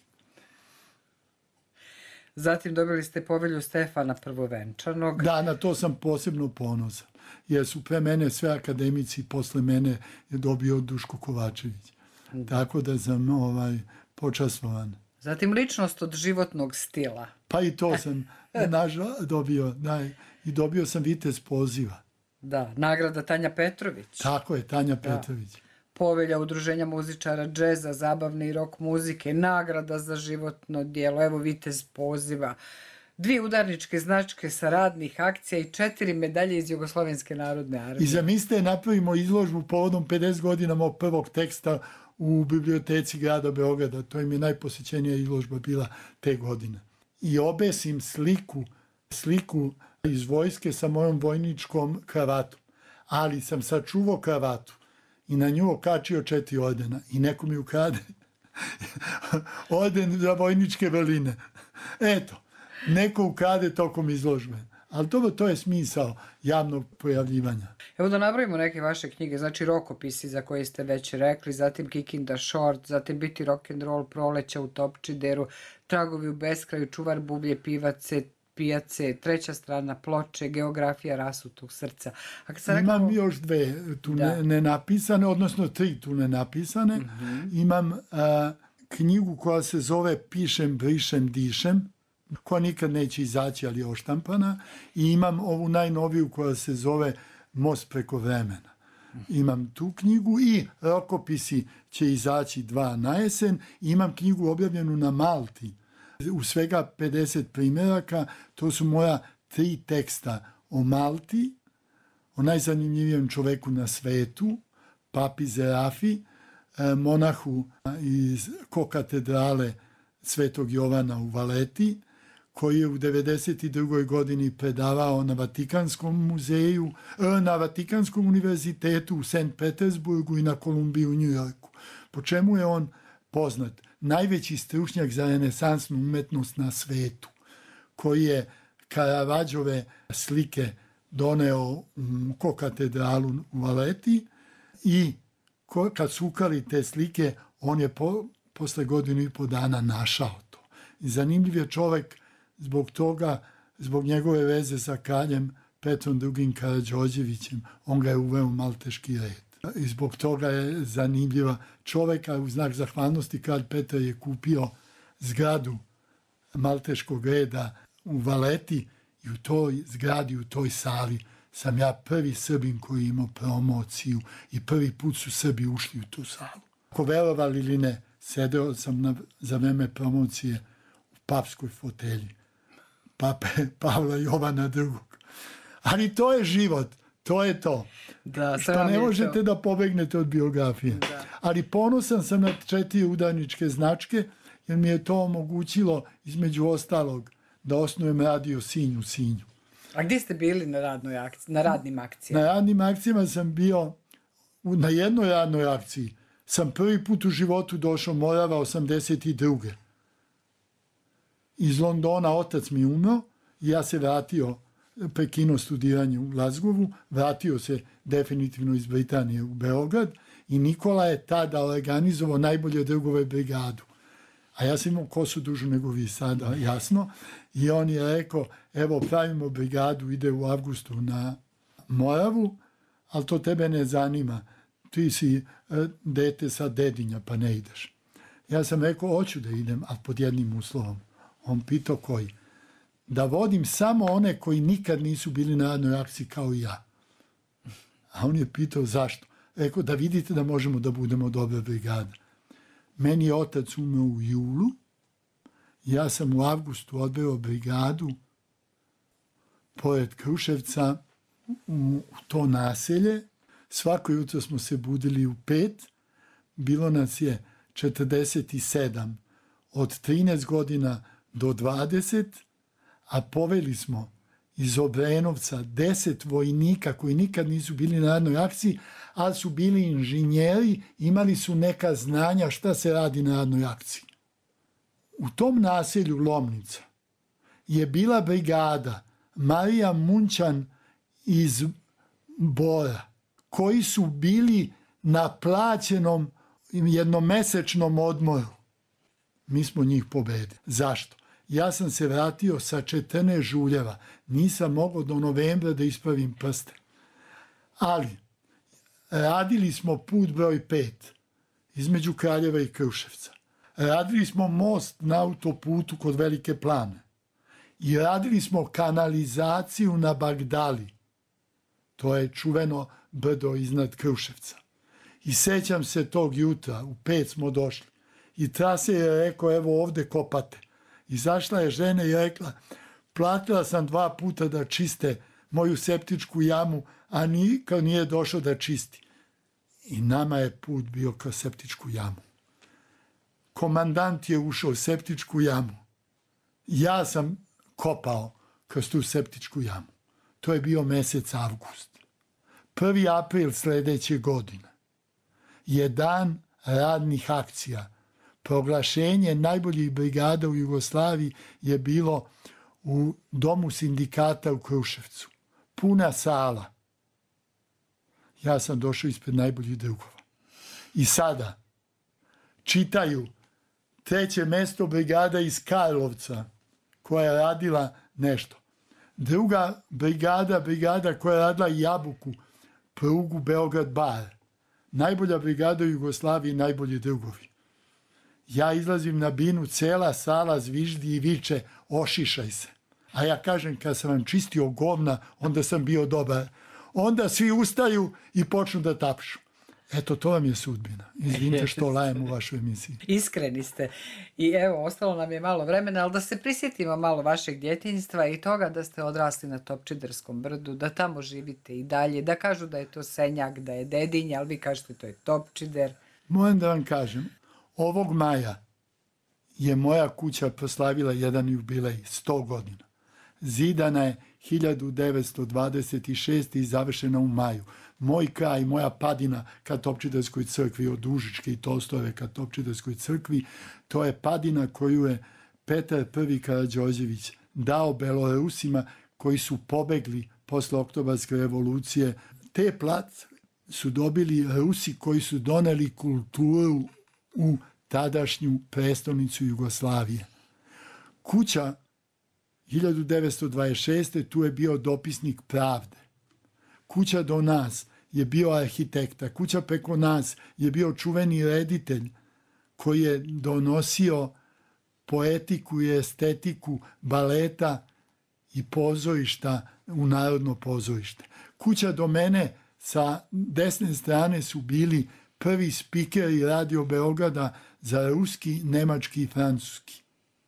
Zatim dobili ste povelju Stefana Prvovenčanog. Da, na to sam posebno ponosan. Jer su pre mene sve akademici, posle mene je dobio Duško Kovačević. Tako da sam počastvovan. Zatim ličnost od životnog stila. Pa i to sam dobio. Da, i dobio sam Vitez poziva. Da, nagrada Tanja Petrović. Tako je, Tanja Petrović. Povelja Udruženja muzičara džeza, zabavne i rock muzike, nagrada za životno djelo, evo Vitez poziva, 2 udarničke značke sa radnih akcija i 4 medalje iz Jugoslovenske narodne armije. I zamislite, napravimo izložbu povodom 50 godina mog prvog teksta u biblioteci grada Beograda. To im je najposjećenija izložba bila te godine. I obesim sliku iz vojske sa mojom vojničkom kravatom. Ali sam sačuvao kravatu i na nju okačio 4 ordena. I neko mi ukrade orden za vojničke vrline. Eto, neko ukrade tokom izložbe. Ali to je smisao javnog pojavljivanja. Evo da nabrojimo neke vaše knjige, znači Rokopisi za koje ste već rekli, zatim Kikinda Short, zatim Biti rock'n'roll, Proleća u Topčideru, Tragovi u beskraju, Čuvar bublje pivace, pijace, treća strana ploče, geografija rasutog srca. A kad sam Imam rekao... još dve tu nenapisane, odnosno 3 tu nenapisane. Imam knjigu koja se zove Pišem, brišem, dišem, koja nikad neće izaći, ali je oštampana. I imam ovu najnoviju koja se zove Most preko vremena. Imam tu knjigu i rokopisi će izaći 2 na jesen. I imam knjigu objavljenu na Malti u svega 50 primjeraka. To su moja 3 teksta o Malti, o najzanimljivijem čoveku na svetu, papi Zerafi, monahu iz kokatedrale Svetog Jovana u Valeti, koji je u 92. godini predavao na Vatikanskom muzeju, na Vatikanskom univerzitetu u St. Petersburgu i na Kolumbiji u Njujorku. Po čemu je on poznat? Najveći stručnjak za renesansnu umetnost na svetu, koji je Caravaggio slike doneo u kokatedralu u Valeti i kad su ukali te slike, on je posle 1.5 godina našao to. I zanimljiv je čovek zbog toga, zbog njegove veze sa kraljem Petrom II. Karađorđevićem, on ga je uveo u malteški red. I zbog toga je zanimljiva čoveka. U znak zahvalnosti kralj Petar je kupio zgradu malteškog reda u Valeti i u toj zgradi, u toj sali sam ja prvi Srbin koji je imao promociju i prvi put su Srbi ušli u tu salu. Ako verovali ili ne, sedeo sam za vreme promocije u papskoj fotelji pape Pavla Jovana II. Ali to je život, to je to. Da, što ne možete da pobegnete od biografije. Da. Ali ponosan sam na 4 udarničke značke, jer mi je to omogućilo, između ostalog, da osnujem radio Sinj u Sinju. A gdje ste bili na radnim akcijama? Na radnim akcijama sam bio, na jednoj radnoj akciji sam prvi put u životu došao Morava 82. Iz Londona otac mi umro i ja se vratio, prekinuo studiranje u Glazgovu, vratio se definitivno iz Britanije u Beograd i Nikola je tada organizovao Najbolje drugove brigadu. A ja sam imao kosu dužu nego vi sada, jasno. I on je rekao, evo pravimo brigadu, ide u avgustu na Moravu, ali to tebe ne zanima. Ti si dete sa Dedinja, pa ne ideš. Ja sam rekao, hoću da idem, ali pod jednim uslovom. On pitao koji? Da vodim samo one koji nikad nisu bili na radnoj akciji kao i ja. A on je pitao zašto? Rekao, da vidite da možemo da budemo dobra brigada. Meni je otac umro u julu, ja sam u avgustu odveo brigadu pored Kruševca u to naselje. Svako jutro smo se budili u 5, bilo nas je 47 od 13 godina do 20, a poveli smo iz Obrenovca 10 vojnika koji nikad nisu bili na radnoj akciji, ali su bili inženjeri, imali su neka znanja šta se radi na radnoj akciji. U tom naselju Lomnica je bila brigada Marija Munčan iz Bora, koji su bili na plaćenom jednomesečnom odmoru. Mi smo njih pobedili. Zašto? Ja sam se vratio sa 14 žuljeva. Nisam mogao do novembra da ispravim prste. Ali radili smo put broj 5 između Kraljeva i Kruševca. Radili smo most na autoputu kod Velike Plane. I radili smo kanalizaciju na Bagdali. To je čuveno brdo iznad Kruševca. I sećam se tog jutra, u 5 smo došli. I trase je rekao, evo ovde kopate. Izašla je žena i rekla, platila sam 2 puta da čiste moju septičku jamu, a nikad nije došao da čisti. I nama je put bio kroz septičku jamu. Komandant je ušao u septičku jamu. Ja sam kopao kroz tu septičku jamu. To je bio mesec avgust. 1. april sledeće godine je dan radnih akcija. Proglašenje najboljih brigada u Jugoslaviji je bilo u domu sindikata u Kruševcu. Puna sala. Ja sam došao ispred najboljih drugova. I sada čitaju 3. mesto brigada iz Karlovca, koja je radila nešto. Druga brigada koja je radila Jabuku, prugu Beograd-Bar. Najbolja brigada u Jugoslaviji, najbolji drugovi. Ja izlazim na binu, cela sala zviždi i viče, ošišaj se. A ja kažem, kad sam vam čistio govna, onda sam bio dobar. Onda svi ustaju i počnu da tapšu. Eto, to vam je sudbina. Izvinite što lajem u vašoj emisiji. Iskreni ste. I evo, ostalo nam je malo vremena, ali da se prisjetimo malo vašeg djetinjstva i toga da ste odrasli na Topčiderskom brdu, da tamo živite i dalje, da kažu da je to Senjak, da je Dedinje, ali vi kažete to je Topčider. Moram da vam kažem, ovog maja je moja kuća proslavila jedan jubilej, 100 godina. Zidana je 1926. i završena u maju. Moj kraj, moja padina ka Topčiderskoj crkvi, od Užičke i Tolstojeve ka Topčiderskoj crkvi, to je padina koju je Petar I. Karađorđević dao Belorusima koji su pobegli posle Oktobarske revolucije. Te plac su dobili Rusi koji su doneli kulturu u tadašnju prestolnicu Jugoslavije. Kuća 1926. tu je bio dopisnik Pravde. Kuća do nas je bio arhitekta. Kuća preko nas je bio čuveni reditelj koji je donosio poetiku i estetiku baleta i pozorišta u Narodno pozorište. Kuća do mene sa desne strane su bili prvi spikeri Radio Beograda za ruski, nemački i francuski.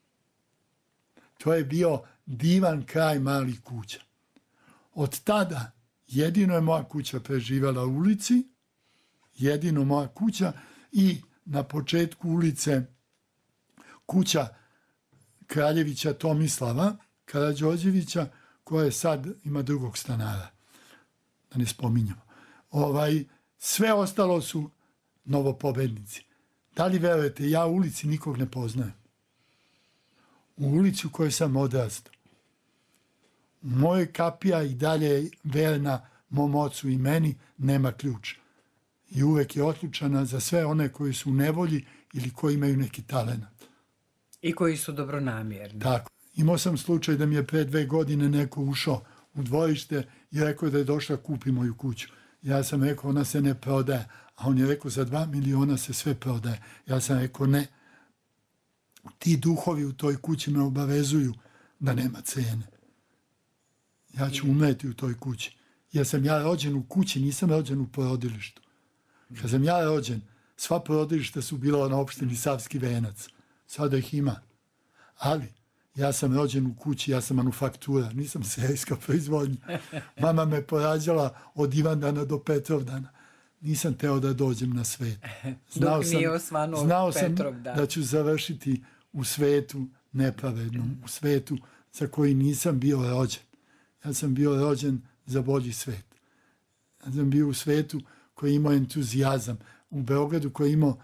To je bio divan kraj malih kuća. Od tada jedino je moja kuća preživjela u ulici, jedino moja kuća i na početku ulice kuća kraljevića Tomislava Karađorđevića, koja je sad ima drugog stanara, da ne spominjamo. Sve ostalo su novopobednici. Da li verujete, ja u ulici nikog ne poznajem. U ulici u kojoj sam odrastao. Moje kapija i dalje verna mom ocu i meni, nema ključ. I uvek je otključana za sve one koji su u nevolji ili koji imaju neki talenat. I koji su dobronamjerni. Tako. Imao sam slučaj da mi je pre 2 godine neko ušao u dvorište i rekao da je došla kupi moju kuću. Ja sam rekao, ona se ne prodaje. A on je rekao, za 2 miliona se sve prodaje. Ja sam rekao, ne. Ti duhovi u toj kući me obavezuju da nema cene. Ja ću umreti u toj kući. Jer sam ja rođen u kući, nisam rođen u porodilištu. Kad sam ja rođen, sva porodilišta su bila na opštini Savski Venac. Sada ih ima. Ali ja sam rođen u kući, ja sam manufaktura, nisam serijska proizvodnja. Mama me porađala od Ivandana do Petrovdana. Nisam teo da dođem na svet. Znao sam da ću završiti u svetu nepravednom, u svetu za koji nisam bio rođen. Ja sam bio rođen za bolji svet. Ja sam bio u svetu koji imao entuzijazam. U Beogradu koji imao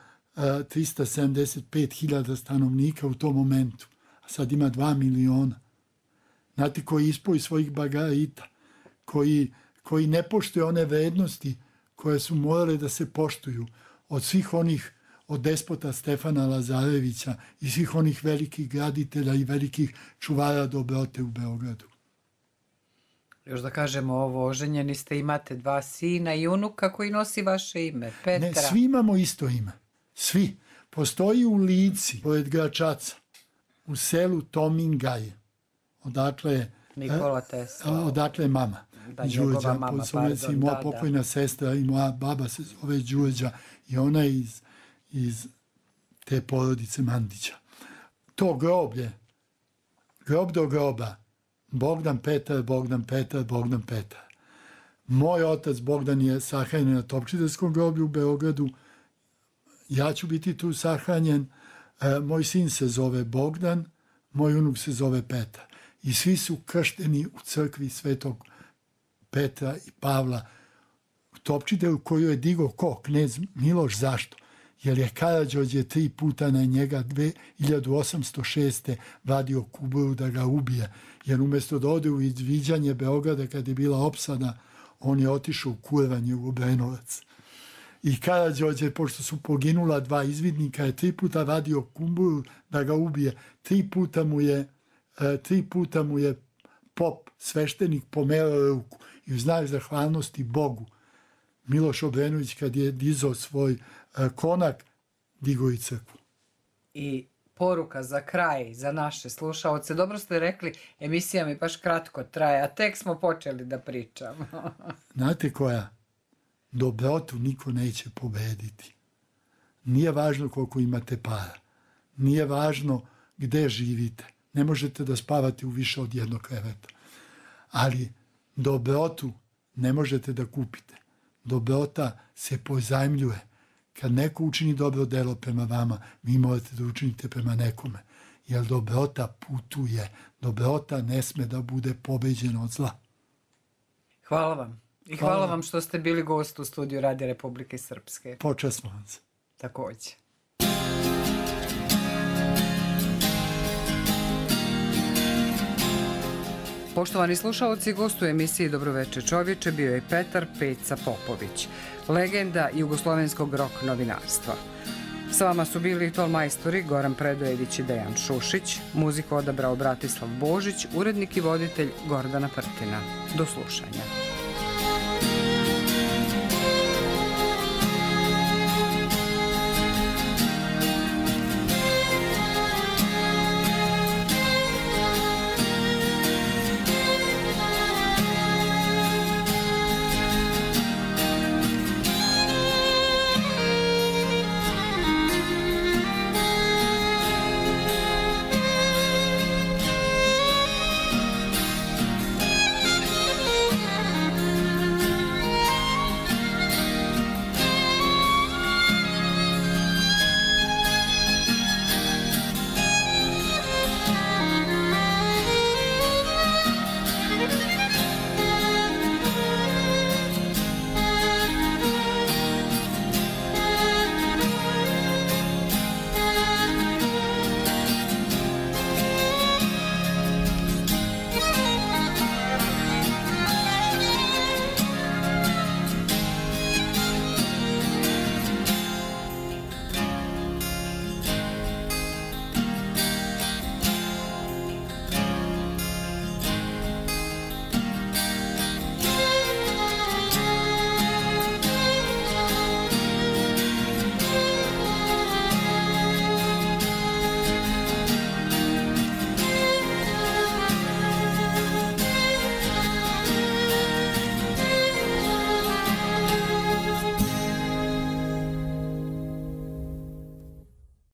375.000 stanovnika u tom momentu. A sad ima 2 miliona. Znate, koji ispoji svojih bagarita, koji ne poštuje one vrednosti koje su morale da se poštuju od svih onih, od despota Stefana Lazarevića i svih onih velikih graditelja i velikih čuvara dobrote u Beogradu. Još da kažemo ovo, oženjeni ste, imate 2 sina i unuka koji nosi vaše ime, Petra. Ne, svi imamo isto ime. Svi. Postoji u Lici, pored Gračaca, u selu Tomingaj, odakle Nikola Tesla. Odakle je mama. Da, njegova mama, pardon. Moja pokojna sestra i moja baba se zove Đurđa i ona je iz te porodice Mandića. To groblje, grob do groba, Bogdan Petar, Bogdan Petar, Bogdan Petar. Moj otac Bogdan je sahranjen na Topčiderskom groblju u Beogradu. Ja ću biti tu sahranjen. Moj sin se zove Bogdan, moj unuk se zove Petar. I svi su kršteni u crkvi Svetog Petra i Pavla u Topčideru, koju je digao ko? Knez Miloš. Zašto? Jer je Karađorđe 3 puta na njega 1806. vadio kuburu da ga ubije. Jer umjesto da ode u izviđanje Beograda kad je bila opsada, on je otišao u kurvanje u Obrenovac. I Karađorđe, pošto su poginula 2 izvidnika, je 3 puta vadio kuburu da ga ubije. 3 puta mu je pop sveštenik pomerao ruku i u znak zahvalnosti Bogu Miloš Obrenović kad je dizao svoj konak, digao i crkvu. I poruka za kraj, za naše slušaoce. Dobro ste rekli, emisija mi baš kratko traje, a tek smo počeli da pričamo. Znate koja? Dobrotu niko neće pobediti. Nije važno koliko imate para. Nije važno gde živite. Ne možete da spavate u više od jednog kreveta. Ali dobrotu ne možete da kupite. Dobrota se pozajmljuje. Kad neko učini dobro delo prema vama, vi morate da učinite prema nekome. Jer dobrota putuje. Dobrota ne sme da bude pobeđena od zla. Hvala vam. I hvala vam što ste bili gost u studiju Radija Republike Srpske. Počasno vam se. Takođe. Poštovani slušalci, gost u emisiji Dobroveče čovječe bio je Petar Peca Popović, legenda jugoslovenskog rock novinarstva. Sa vama su bili tolmajstori Goran Predojević i Dejan Šušić, muziku odabrao Bratislav Božić, urednik i voditelj Gordana Prtina. Do slušanja.